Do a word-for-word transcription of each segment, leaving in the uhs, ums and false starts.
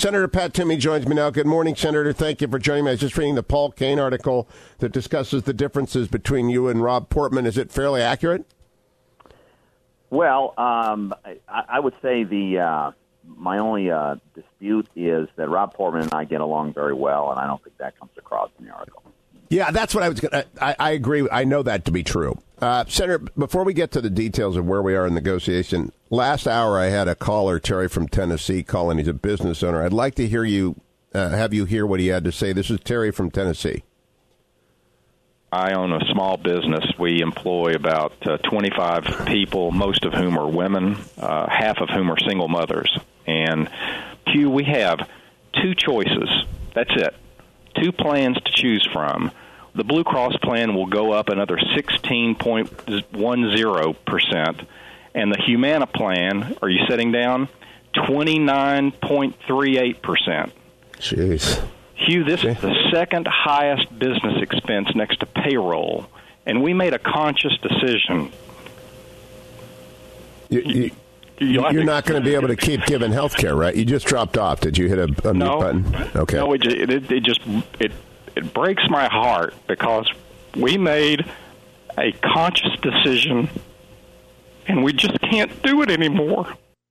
Senator Pat Toomey joins me now. Good morning, Senator. Thank you for joining me. I was just reading the Paul Kane article that discusses the differences between you and Rob Portman. Is it fairly accurate? Well, um, I, I would say the uh, my only uh, dispute is that Rob Portman and I get along very well, and I don't think that comes across in the article. Yeah, that's what I was going to. I agree. I know that to be true. Uh, Senator, before we get to the details of where we are in negotiation, last hour I had a caller, Terry from Tennessee, calling. He's a business owner. I'd like to hear you, uh, have you hear what he had to say. This is Terry from Tennessee. I own a small business. We employ about uh, twenty-five people, most of whom are women, uh, half of whom are single mothers. And, Q, we have two choices. That's it. Two plans to choose from. The Blue Cross plan will go up another sixteen point one zero percent, and the Humana plan, are you sitting down, twenty-nine point three eight percent. Jeez. Hugh, this is the second highest business expense next to payroll, and we made a conscious decision. You, you, You're to, not going to be able to keep giving health care, right? You just dropped off. Did you hit a, a no, mute button? Okay. No, it, it, it just it it breaks my heart because we made a conscious decision, and we just can't do it anymore.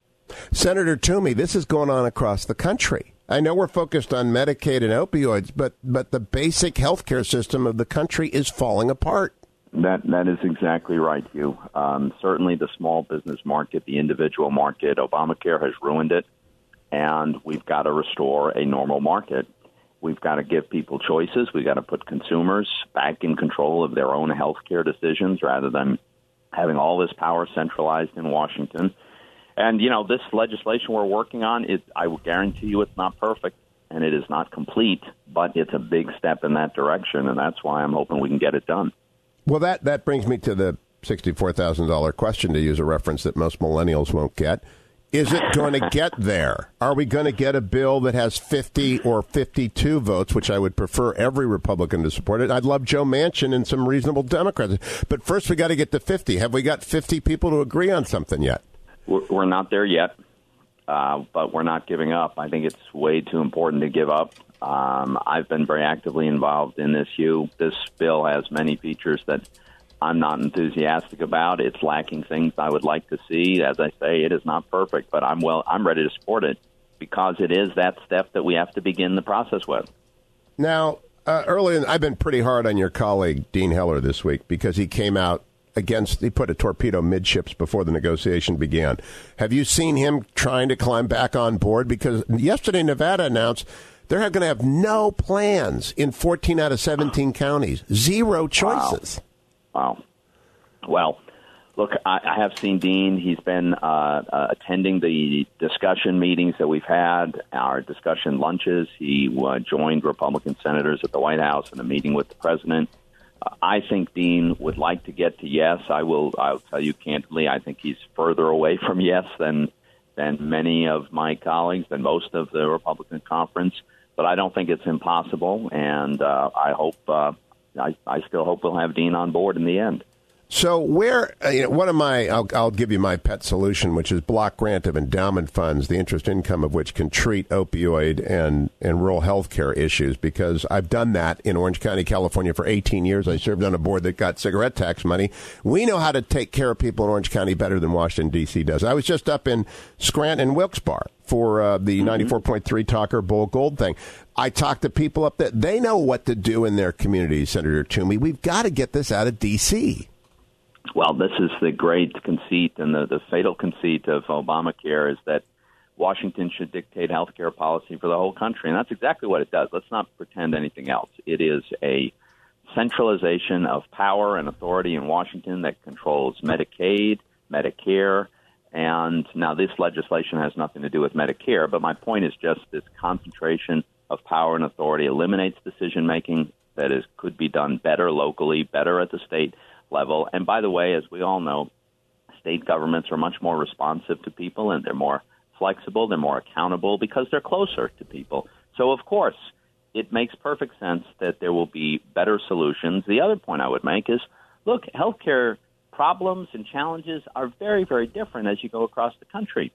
Senator Toomey, this is going on across the country. I know we're focused on Medicaid and opioids, but but the basic health care system of the country is falling apart. That that is exactly right, Hugh. Um, certainly the small business market, the individual market, Obamacare has ruined it, and we've got to restore a normal market. We've got to give people choices. We've got to put consumers back in control of their own health care decisions rather than having all this power centralized in Washington. And, you know, this legislation we're working on, it, I will guarantee you it's not perfect and it is not complete, but it's a big step in that direction, and that's why I'm hoping we can get it done. Well, that, that brings me to the sixty-four thousand dollars question, to use a reference that most millennials won't get. Is it going to get there? Are we going to get a bill that has fifty or fifty-two votes, which I would prefer every Republican to support it? I'd love Joe Manchin and some reasonable Democrats. But first, we got to get to fifty. Have we got fifty people to agree on something yet? We're not there yet, uh, but we're not giving up. I think it's way too important to give up. Um, I've been very actively involved in this, Hugh. This bill has many features that I'm not enthusiastic about. It's lacking things I would like to see. As I say, it is not perfect, but I'm well. I'm ready to support it because it is that step that we have to begin the process with. Now, uh, earlier, I've been pretty hard on your colleague, Dean Heller, this week because he came out against, he put a torpedo midships before the negotiation began. Have you seen him trying to climb back on board? Because yesterday, Nevada announced they're going to have no plans in fourteen out of seventeen counties. Zero choices. Wow. Wow. Well, look, I, I have seen Dean. He's been uh, uh, attending the discussion meetings that we've had, our discussion lunches. He uh, joined Republican senators at the White House in a meeting with the president. Uh, I think Dean would like to get to yes. I will. I'll tell you candidly, I think he's further away from yes than than many of my colleagues, than most of the Republican conference. But I don't think it's impossible, and uh, I hope. Uh, I, I still hope we'll have Dean on board in the end. So where, uh, you know, one of my, I'll, I'll give you my pet solution, which is block grant of endowment funds, the interest income of which can treat opioid and, and rural health care issues, because I've done that in Orange County, California for eighteen years. I served on a board that got cigarette tax money. We know how to take care of people in Orange County better than Washington, D C does. I was just up in Scranton and Wilkes-Barre for uh, the mm-hmm. ninety-four point three Talker Bull Gold thing. I talked to people up there. They know what to do in their communities, Senator Toomey. We've got to get this out of D C Well, this is the great conceit and the, the fatal conceit of Obamacare is that Washington should dictate health care policy for the whole country. And that's exactly what it does. Let's not pretend anything else. It is a centralization of power and authority in Washington that controls Medicaid, Medicare, and now this legislation has nothing to do with Medicare, but my point is just this concentration of power and authority eliminates decision-making that is could be done better locally, better at the state level. And by the way, as we all know, state governments are much more responsive to people, and they're more flexible, they're more accountable because they're closer to people. So, of course, it makes perfect sense that there will be better solutions. The other point I would make is, look, healthcare problems and challenges are very, very different as you go across the country.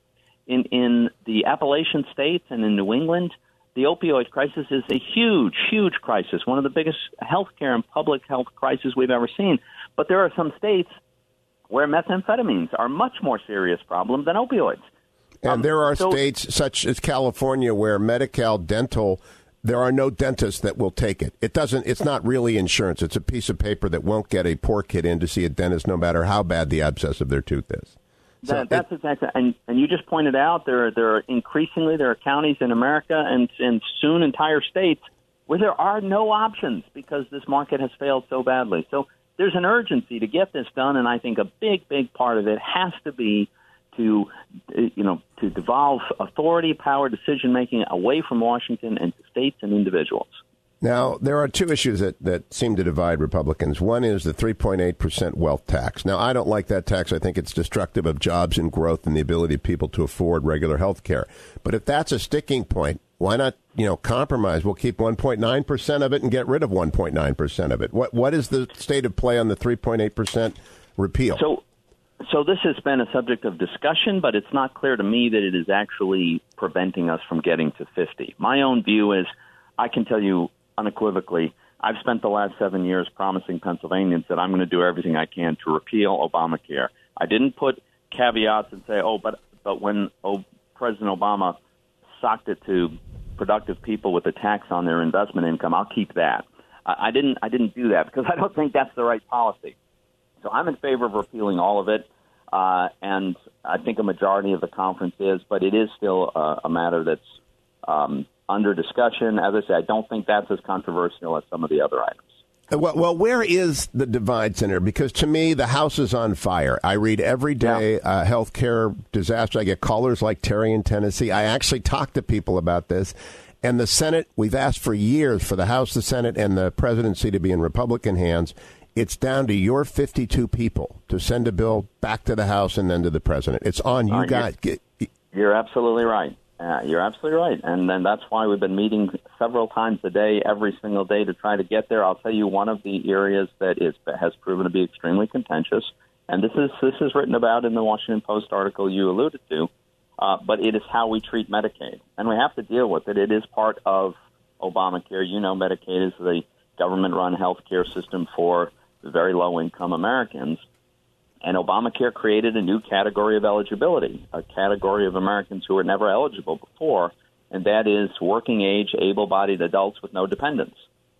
in, in the Appalachian states and in New England, the opioid crisis is a huge, huge crisis, one of the biggest healthcare and public health crises we've ever seen. But there are some states where methamphetamines are a much more serious problem than opioids. And um, there are so, states such as California where Medi-Cal dental, there are no dentists that will take it. It doesn't. It's not really insurance. It's a piece of paper that won't get a poor kid in to see a dentist no matter how bad the abscess of their tooth is. So that, that's it, exactly, and, and you just pointed out there, there are increasingly there are counties in America and, and soon entire states where there are no options because this market has failed so badly. So there's an urgency to get this done, and I think a big, big part of it has to be to, you know, to devolve authority, power, decision making away from Washington and to states and individuals. Now, there are two issues that, that seem to divide Republicans. One is the three point eight percent wealth tax. Now, I don't like that tax. I think it's destructive of jobs and growth and the ability of people to afford regular health care. But if that's a sticking point, why not, you know, compromise? We'll keep one point nine percent of it and get rid of one point nine percent of it. What What is the state of play on the three point eight percent repeal? So, so this has been a subject of discussion, but it's not clear to me that it is actually preventing us from getting to fifty. My own view is, I can tell you unequivocally, I've spent the last seven years promising Pennsylvanians that I'm going to do everything I can to repeal Obamacare. I didn't put caveats and say, oh, but but when oh, President Obama socked it to productive people with a tax on their investment income, I'll keep that. I, I didn't I didn't do that because I don't think that's the right policy. So I'm in favor of repealing all of it, uh, and I think a majority of the conference is, but it is still a, a matter that's um, under discussion. As I say, I don't think that's as controversial as some of the other items. Well, well, where is the divide, Senator? Because to me, the house is on fire. I read every day yeah. uh, healthcare disaster. I get callers like Terry in Tennessee. I actually talk to people about this. And the Senate, we've asked for years for the House, the Senate, and the presidency to be in Republican hands. It's down to your fifty-two people to send a bill back to the House and then to the president. It's on you uh, guys. You're, you're absolutely right. Uh, you're absolutely right. And then that's why we've been meeting several times a day, every single day, to try to get there. I'll tell you one of the areas that is has proven to be extremely contentious, and this is this is written about in the Washington Post article you alluded to, uh, but it is how we treat Medicaid. And we have to deal with it. It is part of Obamacare. You know, Medicaid is the government-run health care system for very low-income Americans. And Obamacare created a new category of eligibility, a category of Americans who were never eligible before, and that is working-age, able-bodied adults with no dependents.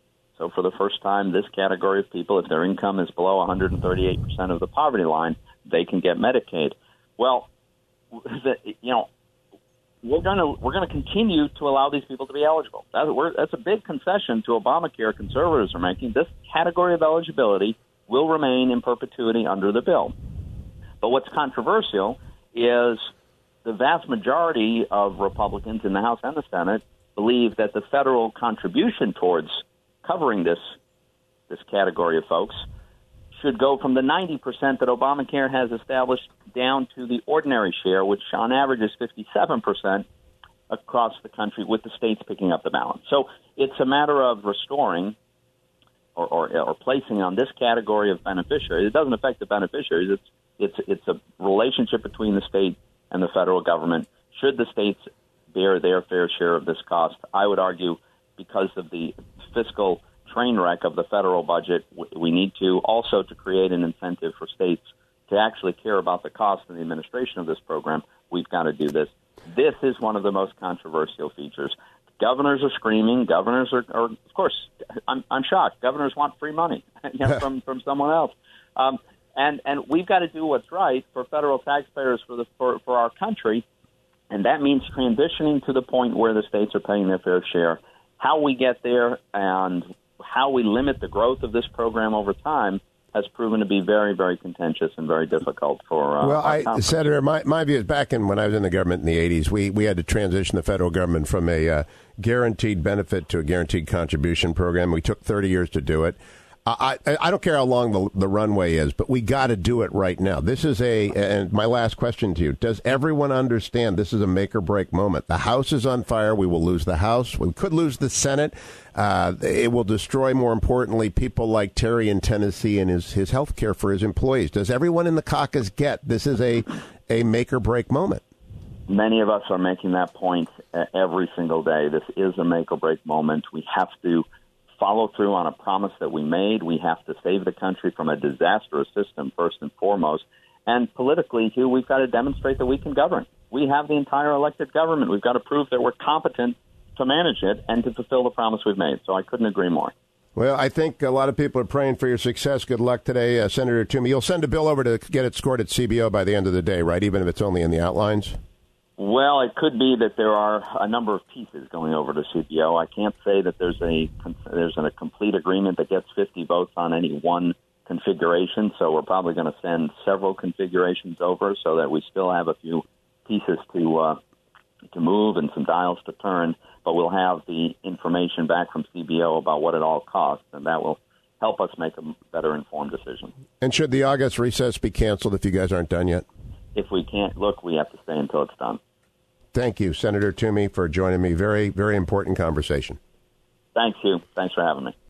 So for the first time, this category of people, if their income is below one hundred thirty-eight percent of the poverty line, they can get Medicaid. Well, the, you know, we're going to we're going to continue to allow these people to be eligible. That, we're, that's a big concession to Obamacare conservatives are making. This category of eligibility will remain in perpetuity under the bill. But what's controversial is the vast majority of Republicans in the House and the Senate believe that the federal contribution towards covering this this category of folks should go from the ninety percent that Obamacare has established down to the ordinary share, which on average is fifty-seven percent across the country, with the states picking up the balance. So it's a matter of restoring Or, or, or placing on this category of beneficiaries. It doesn't affect the beneficiaries. It's it's it's a relationship between the state and the federal government. Should the states bear their fair share of this cost? I would argue, because of the fiscal train wreck of the federal budget, we need to also to create an incentive for states to actually care about the cost and the administration of this program. We've got to do this. This is one of the most controversial features. Governors are screaming. Governors are, are of course, I'm, I'm shocked. Governors want free money you know, from from someone else, um, and and we've got to do what's right for federal taxpayers for the for, for our country, and that means transitioning to the point where the states are paying their fair share. How we get there and how we limit the growth of this program over time has proven to be very, very contentious and very difficult for uh, well, I, conference. Senator, my, my view is back in when I was in the government in the eighties, we, we had to transition the federal government from a uh, guaranteed benefit to a guaranteed contribution program. We took thirty years to do it. I, I, I don't care how long the, the runway is, but we got to do it right now. This is a, and my last question to you, does everyone understand this is a make or break moment? The House is on fire. We will lose the House. We could lose the Senate. Uh, it will destroy, more importantly, people like Terry in Tennessee and his, his health care for his employees. Does everyone in the caucus get this is a, a make or break moment? Many of us are making that point every single day. This is a make-or-break moment. We have to follow through on a promise that we made. We have to save the country from a disastrous system, first and foremost. And politically, too, we've got to demonstrate that we can govern. We have the entire elected government. We've got to prove that we're competent to manage it and to fulfill the promise we've made. So I couldn't agree more. Well, I think a lot of people are praying for your success. Good luck today, uh, Senator Toomey. You'll send a bill over to get it scored at C B O by the end of the day, right, even if it's only in the outlines? Well, it could be that there are a number of pieces going over to C B O. I can't say that there's a there's a complete agreement that gets fifty votes on any one configuration, so we're probably going to send several configurations over so that we still have a few pieces to uh, to move and some dials to turn, but we'll have the information back from C B O about what it all costs, and that will help us make a better informed decision. And should the August recess be canceled if you guys aren't done yet? If we can't, look, we have to stay until it's done. Thank you, Senator Toomey, for joining me. Very, very important conversation. Thanks, Hugh. Thanks for having me.